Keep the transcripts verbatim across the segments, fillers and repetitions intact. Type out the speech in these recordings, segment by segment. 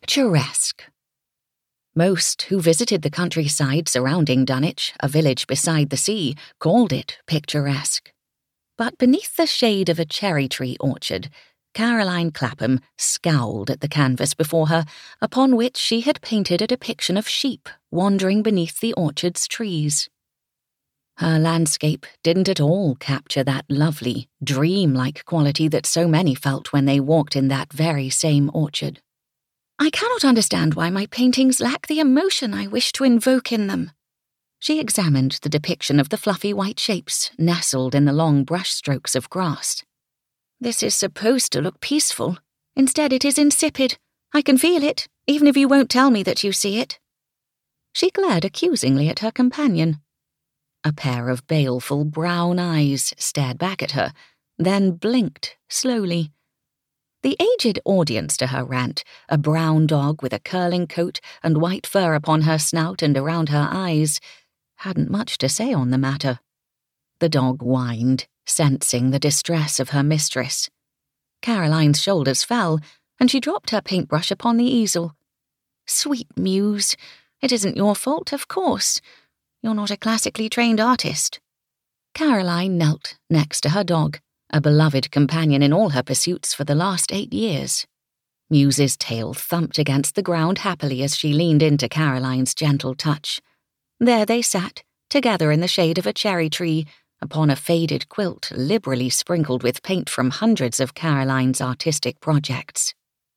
Picturesque. Most who visited the countryside surrounding Dunwich, a village beside the sea, called it picturesque. But beneath the shade of a cherry tree orchard, Caroline Clapham scowled at the canvas before her, upon which she had painted a depiction of sheep wandering beneath the orchard's trees. Her landscape didn't at all capture that lovely, dream-like quality that so many felt when they walked in that very same orchard. I cannot understand why my paintings lack the emotion I wish to invoke in them. She examined the depiction of the fluffy white shapes nestled in the long brushstrokes of grass. This is supposed to look peaceful. Instead, it is insipid. I can feel it, even if you won't tell me that you see it. She glared accusingly at her companion. A pair of baleful brown eyes stared back at her, then blinked slowly. The aged audience to her rant, a brown dog with a curling coat and white fur upon her snout and around her eyes, hadn't much to say on the matter. The dog whined, sensing the distress of her mistress. Caroline's shoulders fell, and she dropped her paintbrush upon the easel. Sweet Muse, it isn't your fault, of course. You're not a classically trained artist. Caroline knelt next to her dog, a beloved companion in all her pursuits for the last eight years. Muse's tail thumped against the ground happily as she leaned into Caroline's gentle touch. There they sat, together in the shade of a cherry tree, upon a faded quilt liberally sprinkled with paint from hundreds of Caroline's artistic projects.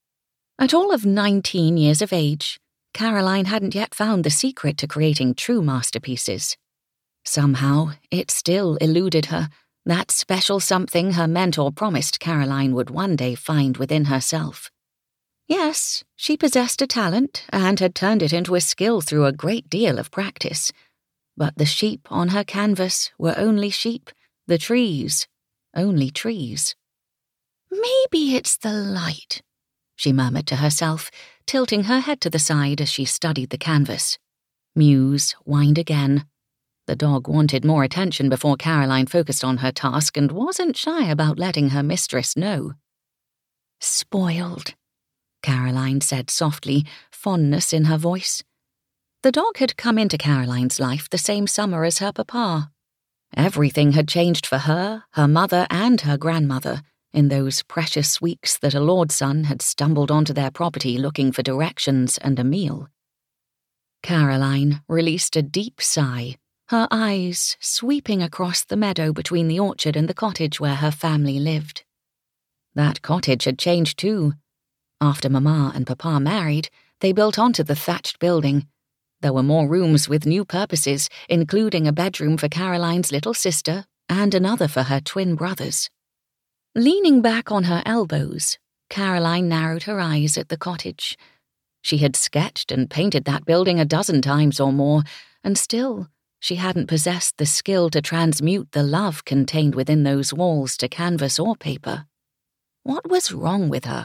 At all of nineteen years of age, Caroline hadn't yet found the secret to creating true masterpieces. Somehow, it still eluded her, that special something her mentor promised Caroline would one day find within herself. Yes, she possessed a talent and had turned it into a skill through a great deal of practice. But the sheep on her canvas were only sheep, the trees, only trees. Maybe it's the light, she murmured to herself, tilting her head to the side as she studied the canvas. Muse whined again. The dog wanted more attention before Caroline focused on her task and wasn't shy about letting her mistress know. Spoiled, Caroline said softly, fondness in her voice. The dog had come into Caroline's life the same summer as her papa. Everything had changed for her, her mother, and her grandmother in those precious weeks that a lord's son had stumbled onto their property looking for directions and a meal. Caroline released a deep sigh, her eyes sweeping across the meadow between the orchard and the cottage where her family lived. That cottage had changed too. After Mama and Papa married, they built onto the thatched building. There were more rooms with new purposes, including a bedroom for Caroline's little sister and another for her twin brothers. Leaning back on her elbows, Caroline narrowed her eyes at the cottage. She had sketched and painted that building a dozen times or more, and still she hadn't possessed the skill to transmute the love contained within those walls to canvas or paper. What was wrong with her?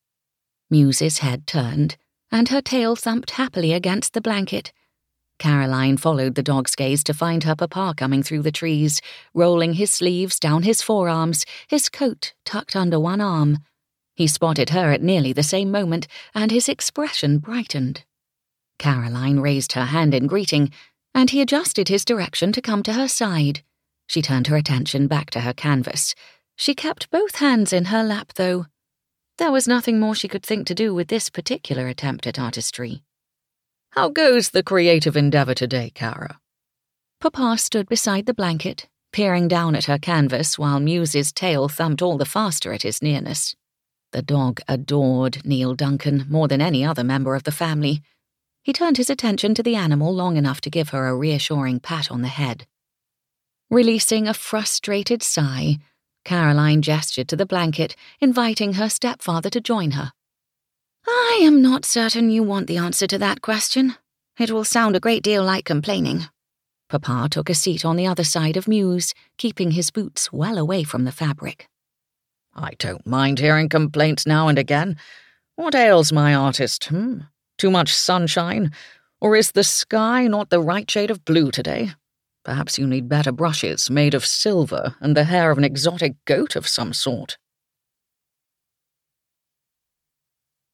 Muse's head turned, and her tail thumped happily against the blanket. Caroline followed the dog's gaze to find her papa coming through the trees, rolling his sleeves down his forearms, his coat tucked under one arm. He spotted her at nearly the same moment, and his expression brightened. Caroline raised her hand in greeting, and he adjusted his direction to come to her side. She turned her attention back to her canvas. She kept both hands in her lap, though. There was nothing more she could think to do with this particular attempt at artistry. How goes the creative endeavour today, Cara? Papa stood beside the blanket, peering down at her canvas while Muse's tail thumped all the faster at his nearness. The dog adored Neil Duncan more than any other member of the family. He turned his attention to the animal long enough to give her a reassuring pat on the head. Releasing a frustrated sigh, Caroline gestured to the blanket, inviting her stepfather to join her. I am not certain you want the answer to that question. It will sound a great deal like complaining. Papa took a seat on the other side of Muse, keeping his boots well away from the fabric. I don't mind hearing complaints now and again. What ails my artist, hmm? Too much sunshine? Or is the sky not the right shade of blue today? Perhaps you need better brushes made of silver and the hair of an exotic goat of some sort.